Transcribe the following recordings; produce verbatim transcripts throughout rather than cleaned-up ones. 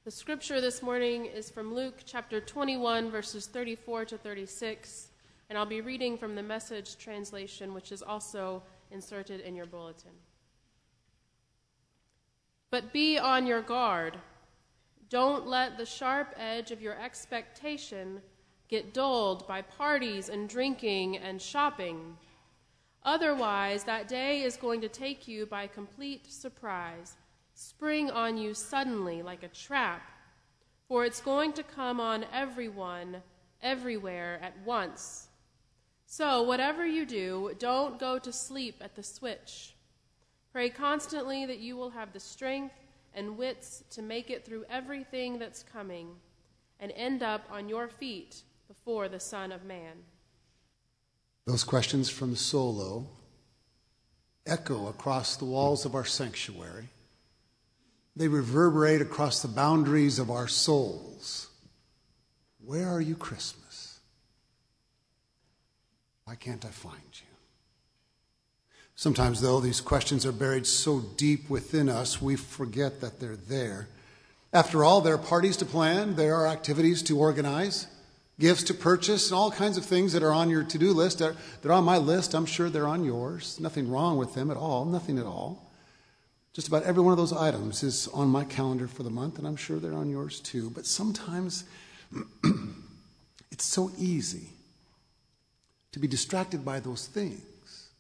The scripture this morning is from Luke chapter twenty-one, verses thirty-four to thirty-six, and I'll be reading from the Message translation, which is also inserted in your bulletin. But be on your guard. Don't let the sharp edge of your expectation get dulled by parties and drinking and shopping. Otherwise, that day is going to take you by complete surprise, spring on you suddenly like a trap, for it's going to come on everyone, everywhere at once. So whatever you do, don't go to sleep at the switch. Pray constantly that you will have the strength and wits to make it through everything that's coming and end up on your feet before the Son of Man. Those questions from Solo echo across the walls of our sanctuary. They reverberate across the boundaries of our souls. Where are you, Christmas? Why can't I find you? Sometimes, though, these questions are buried so deep within us, we forget that they're there. After all, there are parties to plan, there are activities to organize, gifts to purchase, and all kinds of things that are on your to-do list. They're, they're on my list. I'm sure they're on yours. Nothing wrong with them at all. Nothing at all. Just about every one of those items is on my calendar for the month, and I'm sure they're on yours too. But sometimes it's so easy to be distracted by those things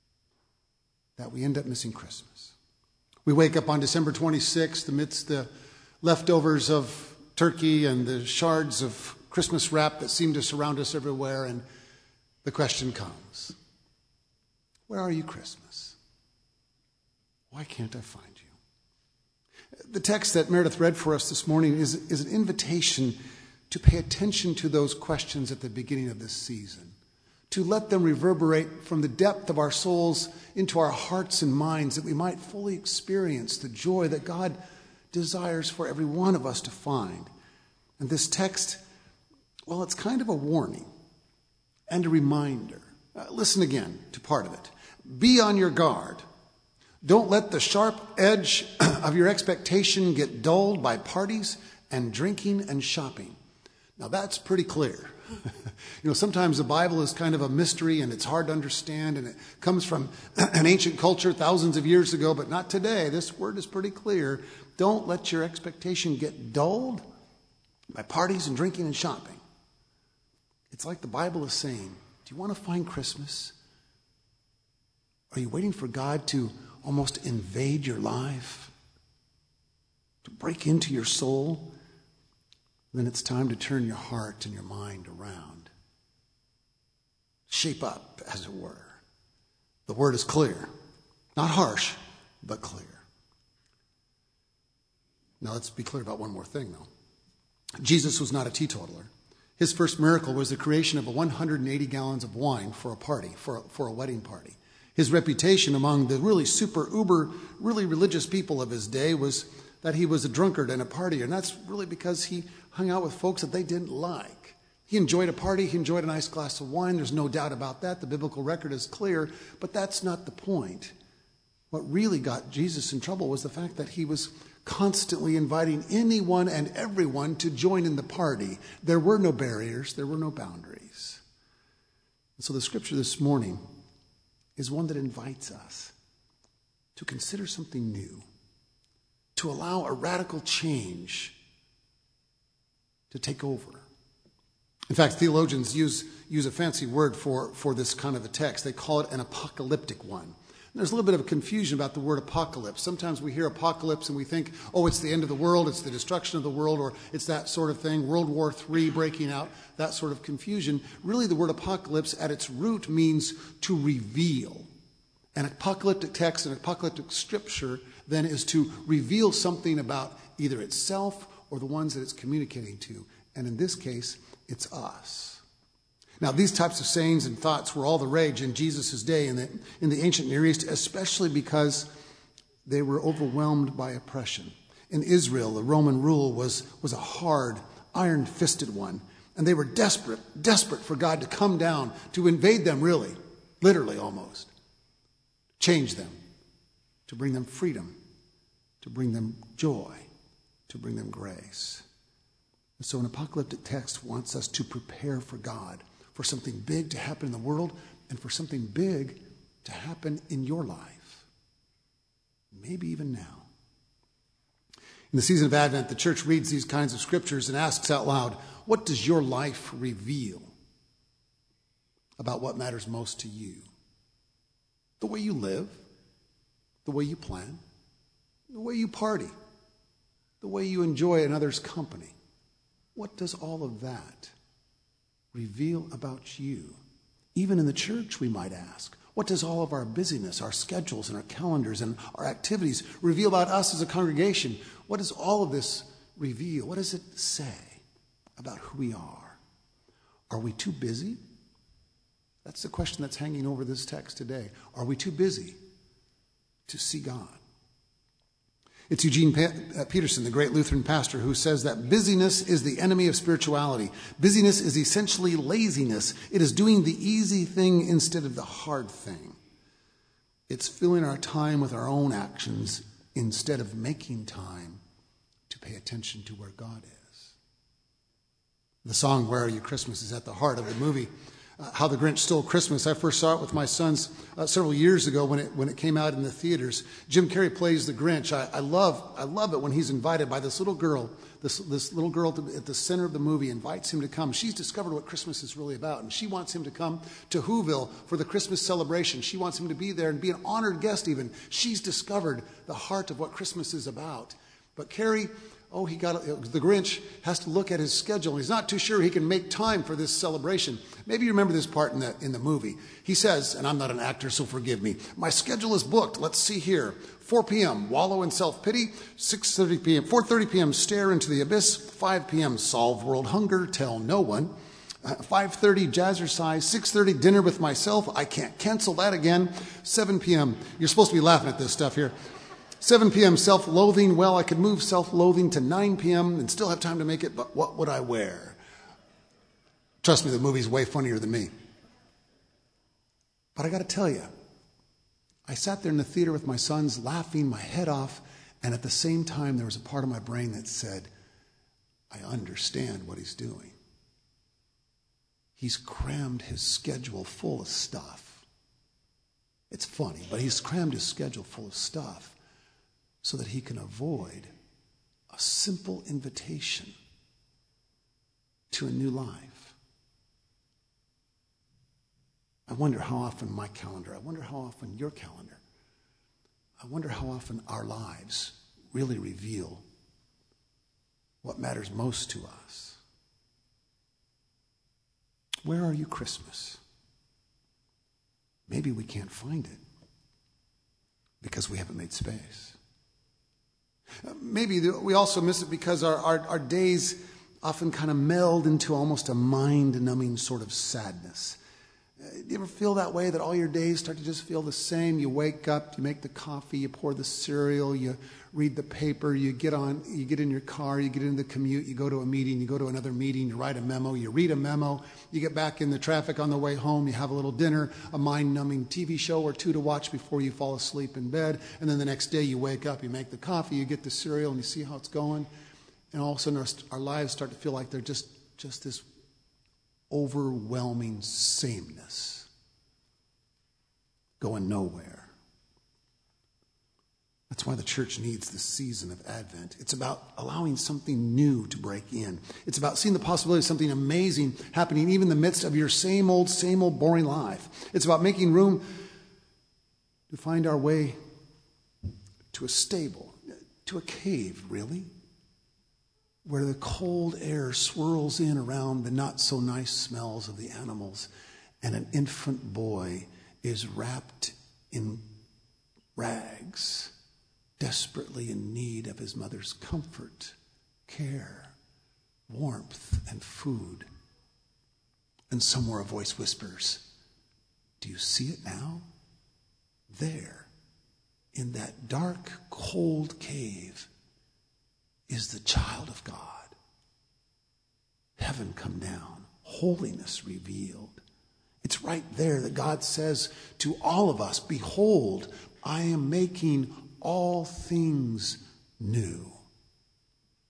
that we end up missing Christmas. We wake up on December twenty-sixth amidst the leftovers of turkey and the shards of Christmas wrap that seem to surround us everywhere, and the question comes, where are you, Christmas? Why can't I find you? The text that Meredith read for us this morning is, is an invitation to pay attention to those questions at the beginning of this season, to let them reverberate from the depth of our souls into our hearts and minds, that we might fully experience the joy that God desires for every one of us to find. And this text, well, it's kind of a warning and a reminder. Uh, listen again to part of it. Be on your guard. Don't let the sharp edge of your expectation get dulled by parties and drinking and shopping. Now, that's pretty clear. You know, sometimes the Bible is kind of a mystery and it's hard to understand, and it comes from an ancient culture thousands of years ago, but not today. This word is pretty clear. Don't let your expectation get dulled by parties and drinking and shopping. It's like the Bible is saying, do you want to find Christmas? Are you waiting for God to almost invade your life, to break into your soul? Then it's time to turn your heart and your mind around. Shape up, as it were. The word is clear. Not harsh, but clear. Now let's be clear about one more thing, though. Jesus was not a teetotaler. His first miracle was the creation of one hundred eighty gallons of wine for a party, for a, for a wedding party. His reputation among the really super, uber, really religious people of his day was that he was a drunkard and a partier. And that's really because he hung out with folks that they didn't like. He enjoyed a party. He enjoyed a nice glass of wine. There's no doubt about that. The biblical record is clear. But that's not the point. What really got Jesus in trouble was the fact that he was constantly inviting anyone and everyone to join in the party. There were no barriers. There were no boundaries. And so the scripture this morning is one that invites us to consider something new, to allow a radical change to take over. In fact, theologians use, use a fancy word for, for this kind of a text. They call it an apocalyptic one. And there's a little bit of confusion about the word apocalypse. Sometimes we hear apocalypse and we think, oh, it's the end of the world, it's the destruction of the world, or it's that sort of thing, World War Three breaking out, that sort of confusion. Really, the word apocalypse at its root means to reveal. An apocalyptic text, an apocalyptic scripture, then is to reveal something about either itself or the ones that it's communicating to. And in this case, it's us. Now, these types of sayings and thoughts were all the rage in Jesus' day in the, in the ancient Near East, especially because they were overwhelmed by oppression. In Israel, the Roman rule was, was a hard, iron-fisted one. And they were desperate, desperate for God to come down, to invade them really, literally almost. Change them, to bring them freedom, to bring them joy, to bring them grace. And so an apocalyptic text wants us to prepare for God, for something big to happen in the world, and for something big to happen in your life. Maybe even now. In the season of Advent, the church reads these kinds of scriptures and asks out loud, what does your life reveal about what matters most to you? The way you live, the way you plan, the way you party, the way you enjoy another's company. What does all of that reveal about you? Even in the church, we might ask, what does all of our busyness, our schedules and our calendars and our activities reveal about us as a congregation? What does all of this reveal? What does it say about who we are? Are we too busy? That's the question that's hanging over this text today. Are we too busy to see God? It's Eugene Peterson, the great Lutheran pastor, who says that busyness is the enemy of spirituality. Busyness is essentially laziness. It is doing the easy thing instead of the hard thing. It's filling our time with our own actions instead of making time to pay attention to where God is. The song, Where Are You Christmas, is at the heart of the movie Uh, How the Grinch Stole Christmas. I first saw it with my sons uh, several years ago when it when it came out in the theaters. Jim Carrey plays the Grinch. I, I love I love it when he's invited by this little girl. This this little girl to, at the center of the movie invites him to come. She's discovered what Christmas is really about, and she wants him to come to Whoville for the Christmas celebration. She wants him to be there and be an honored guest even. She's discovered the heart of what Christmas is about. But Carrey, Oh, he got the Grinch has to look at his schedule. He's not too sure he can make time for this celebration. Maybe you remember this part in the in the movie. He says, and I'm not an actor, so forgive me. My schedule is booked. Let's see here. four p.m. wallow in self-pity. six thirty p.m. four thirty p.m. stare into the abyss. five p.m. solve world hunger. Tell no one. Uh, five thirty jazzercise. six thirty dinner with myself. I can't cancel that again. seven p.m. You're supposed to be laughing at this stuff here. seven p.m. self-loathing. Well, I could move self-loathing to nine p.m. and still have time to make it, but what would I wear? Trust me, the movie's way funnier than me. But I got to tell you, I sat there in the theater with my sons laughing my head off, and at the same time there was a part of my brain that said, I understand what he's doing. He's crammed his schedule full of stuff. It's funny, but he's crammed his schedule full of stuff so that he can avoid a simple invitation to a new life. I wonder how often my calendar, I wonder how often your calendar, I wonder how often our lives really reveal what matters most to us. Where are you Christmas? Maybe we can't find it because we haven't made space. Maybe we also miss it because our, our, our days often kind of meld into almost a mind-numbing sort of sadness. Do you ever feel that way, that all your days start to just feel the same? You wake up, you make the coffee, you pour the cereal, you read the paper, you get on, you get in your car, you get into the commute, you go to a meeting, you go to another meeting, you write a memo, you read a memo, you get back in the traffic on the way home, you have a little dinner, a mind-numbing T V show or two to watch before you fall asleep in bed, and then the next day you wake up, you make the coffee, you get the cereal, and you see how it's going, and all of a sudden our, our lives start to feel like they're just, just this overwhelming sameness, going nowhere. That's why the church needs this season of Advent. It's about allowing something new to break in. It's about seeing the possibility of something amazing happening even in the midst of your same old, same old boring life. It's about making room to find our way to a stable, to a cave, really, where the cold air swirls in around the not-so-nice smells of the animals, and an infant boy is wrapped in rags, desperately in need of his mother's comfort, care, warmth, and food. And somewhere a voice whispers, "Do you see it now? There, in that dark, cold cave, is the child of God. Heaven come down, holiness revealed." It's right there that God says to all of us, "Behold, I am making all things new."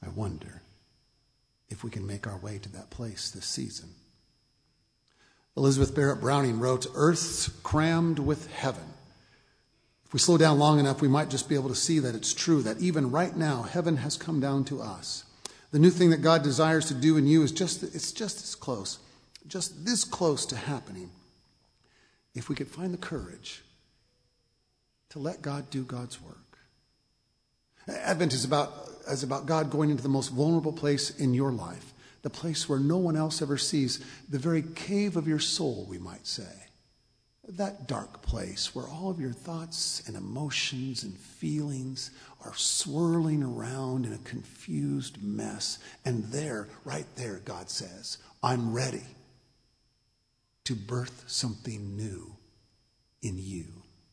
I wonder if we can make our way to that place this season. Elizabeth Barrett Browning wrote, "Earth's crammed with heaven." If we slow down long enough, we might just be able to see that it's true, that even right now, heaven has come down to us. The new thing that God desires to do in you is just, it's just this close, just this close to happening. If we could find the courage to let God do God's work. Advent is about, is about God going into the most vulnerable place in your life, the place where no one else ever sees, the very cave of your soul, we might say. That dark place where all of your thoughts and emotions and feelings are swirling around in a confused mess. And there, right there, God says, I'm ready to birth something new in you.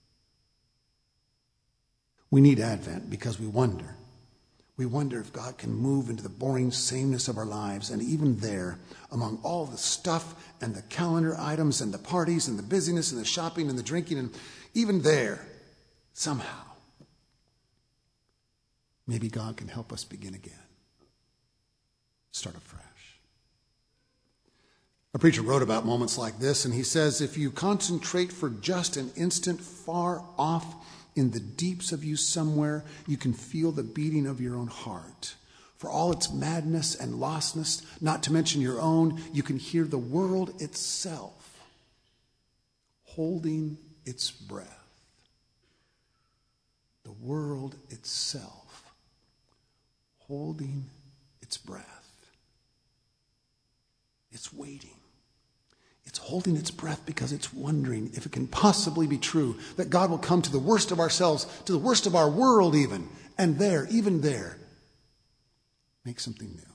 We need Advent because we wonder. We wonder if God can move into the boring sameness of our lives. And even there, among all the stuff and the calendar items and the parties and the busyness and the shopping and the drinking, and even there, somehow, maybe God can help us begin again. Start afresh. A preacher wrote about moments like this, and he says, if you concentrate for just an instant far off in the deeps of you somewhere, you can feel the beating of your own heart. For all its madness and lostness, not to mention your own, you can hear the world itself holding its breath. The world itself holding its breath. It's waiting. It's holding its breath because it's wondering if it can possibly be true that God will come to the worst of ourselves, to the worst of our world even, and there, even there, make something new.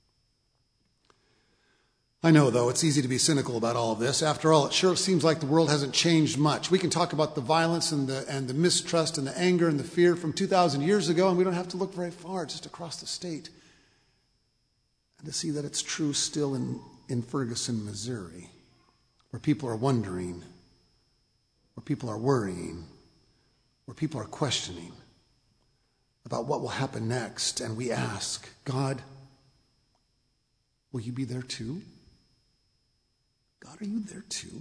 I know, though, it's easy to be cynical about all of this. After all, it sure seems like the world hasn't changed much. We can talk about the violence and the, and the mistrust and the anger and the fear from two thousand years ago, and we don't have to look very far, just across the state, and to see that it's true still in, in Ferguson, Missouri, where people are wondering, where people are worrying, where people are questioning about what will happen next. And we ask, God, will you be there too? God, are you there too?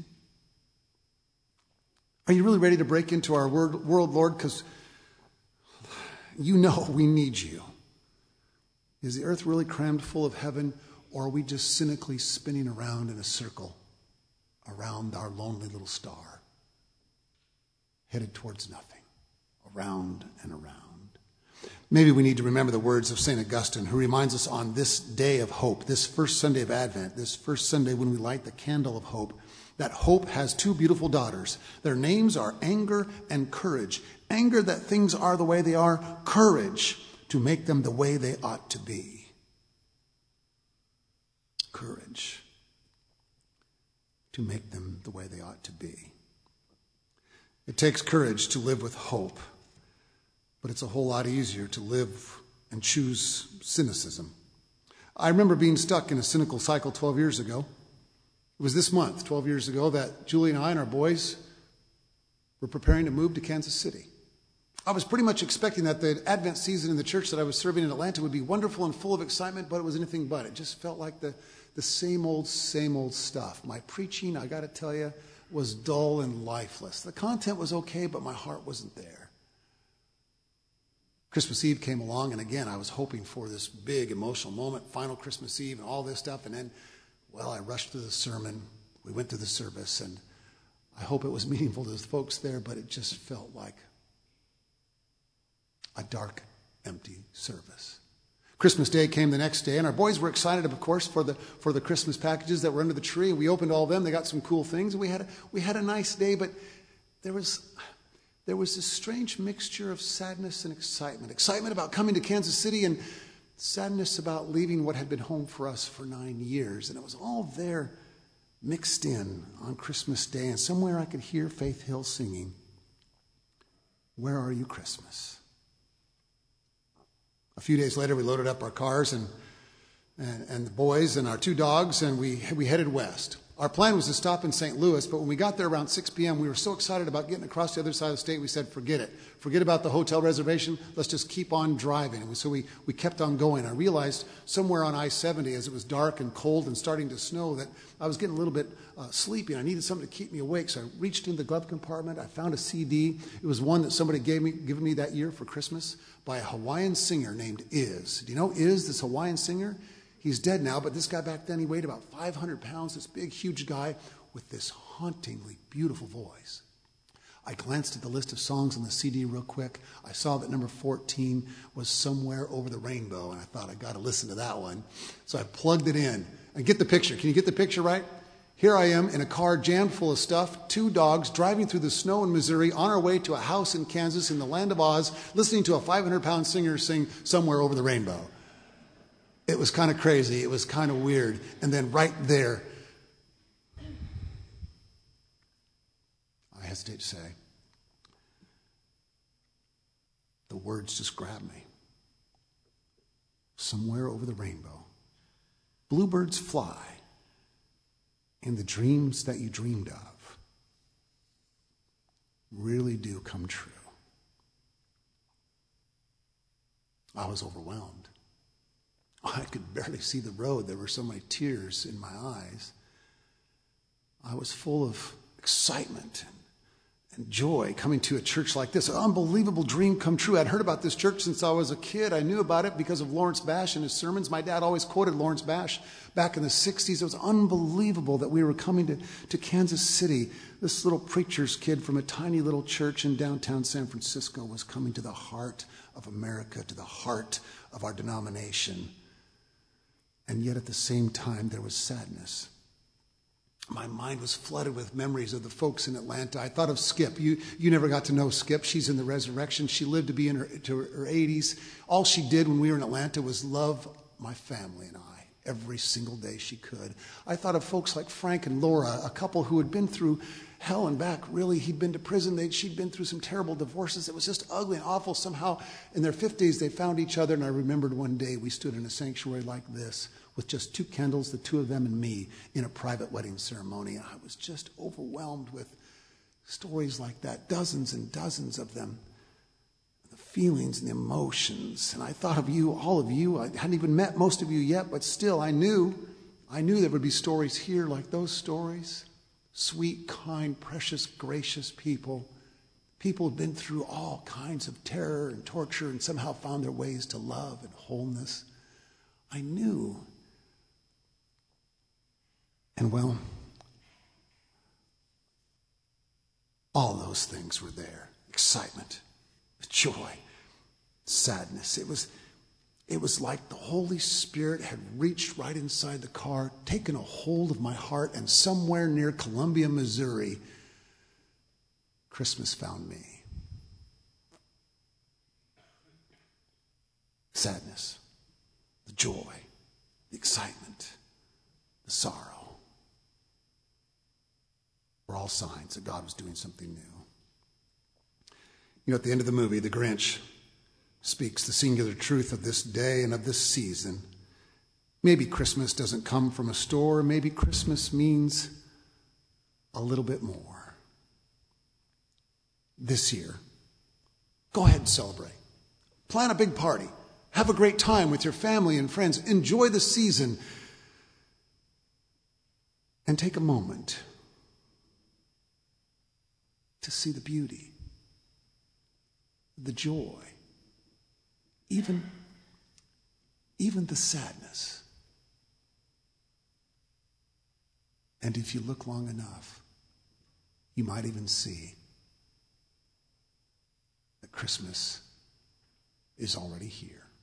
Are you really ready to break into our world, world Lord? Because you know we need you. Is the earth really crammed full of heaven, or are we just cynically spinning around in a circle around our lonely little star, headed towards nothing, around and around? Maybe we need to remember the words of Saint Augustine, who reminds us on this day of hope, this first Sunday of Advent, this first Sunday when we light the candle of hope, that hope has two beautiful daughters. Their names are anger and courage. Anger that things are the way they are, courage to make them the way they ought to be. Courage to make them the way they ought to be. It takes courage to live with hope, but it's a whole lot easier to live and choose cynicism. I remember being stuck in a cynical cycle twelve years ago. It was this month, twelve years ago, that Julie and I and our boys were preparing to move to Kansas City. I was pretty much expecting that the Advent season in the church that I was serving in Atlanta would be wonderful and full of excitement, but it was anything but. It just felt like the, the same old, same old stuff. My preaching, I got to tell you, was dull and lifeless. The content was okay, but my heart wasn't there. Christmas Eve came along, and again, I was hoping for this big emotional moment, final Christmas Eve and all this stuff, and then, well, I rushed through the sermon. We went through the service, and I hope it was meaningful to the folks there, but it just felt like a dark, empty service. Christmas Day came the next day, and our boys were excited, of course, for the for the Christmas packages that were under the tree. We opened all of them. They got some cool things, and we had a, we had a nice day, but there was there was this strange mixture of sadness and excitement. Excitement about coming to Kansas City, and sadness about leaving what had been home for us for nine years. And it was all there mixed in on Christmas Day, and somewhere I could hear Faith Hill singing, "Where Are You, Christmas?" A few days later, we loaded up our cars and, and, and the boys and our two dogs, and we, we headed west. Our plan was to stop in Saint Louis, but when we got there around six p.m., we were so excited about getting across the other side of the state, we said, forget it. Forget about the hotel reservation. Let's just keep on driving. And so we, we kept on going. I realized somewhere on I seventy, as it was dark and cold and starting to snow, that I was getting a little bit uh, sleepy, and I needed something to keep me awake. So I reached into the glove compartment. I found a C D. It was one that somebody gave me, given me that year for Christmas by a Hawaiian singer named Iz. Do you know Iz, this Hawaiian singer? He's dead now, but this guy back then, he weighed about five hundred pounds, this big, huge guy with this hauntingly beautiful voice. I glanced at the list of songs on the C D real quick. I saw that number fourteen was Somewhere Over the Rainbow, and I thought, I got to listen to that one. So I plugged it in. And get the picture. Can you get the picture right? Here I am in a car jammed full of stuff, two dogs, driving through the snow in Missouri, on our way to a house in Kansas in the land of Oz, listening to a five hundred pound singer sing Somewhere Over the Rainbow. It was kind of crazy. It was kind of weird. And then right there, I hesitate to say, the words just grabbed me. Somewhere over the rainbow, bluebirds fly, and the dreams that you dreamed of really do come true. I was overwhelmed. I could barely see the road. There were so many tears in my eyes. I was full of excitement and, and joy coming to a church like this. An unbelievable dream come true. I'd heard about this church since I was a kid. I knew about it because of Lawrence Bash and his sermons. My dad always quoted Lawrence Bash back in the sixties. It was unbelievable that we were coming to, to Kansas City. This little preacher's kid from a tiny little church in downtown San Francisco was coming to the heart of America, to the heart of our denomination. And yet at the same time, there was sadness. My mind was flooded with memories of the folks in Atlanta. I thought of Skip. You you never got to know Skip. She's in the resurrection. She lived to be in her, to her eighties. All she did when we were in Atlanta was love my family and I every single day she could. I thought of folks like Frank and Laura, a couple who had been through hell and back. Really, he'd been to prison. They'd, she'd been through some terrible divorces. It was just ugly and awful. Somehow, in their fifties, they found each other. And I remembered one day we stood in a sanctuary like this with just two candles, the two of them and me, in a private wedding ceremony. And I was just overwhelmed with stories like that, dozens and dozens of them. The feelings and the emotions. And I thought of you, all of you. I hadn't even met most of you yet, but still I knew, I knew there would be stories here like those stories. Sweet, kind, precious, gracious people. People who've been through all kinds of terror and torture and somehow found their ways to love and wholeness. I knew. And well, all those things were there. Excitement, joy, sadness. It was, it was like the Holy Spirit had reached right inside the car, taken a hold of my heart, and somewhere near Columbia, Missouri, Christmas found me. Sadness, the joy, the excitement, the sorrow were all signs that God was doing something new. You know, at the end of the movie, the Grinch speaks the singular truth of this day and of this season. Maybe Christmas doesn't come from a store. Maybe Christmas means a little bit more. This year, go ahead and celebrate. Plan a big party. Have a great time with your family and friends. Enjoy the season. And take a moment to see the beauty, the joy, even, even the sadness. And if you look long enough, you might even see that Christmas is already here.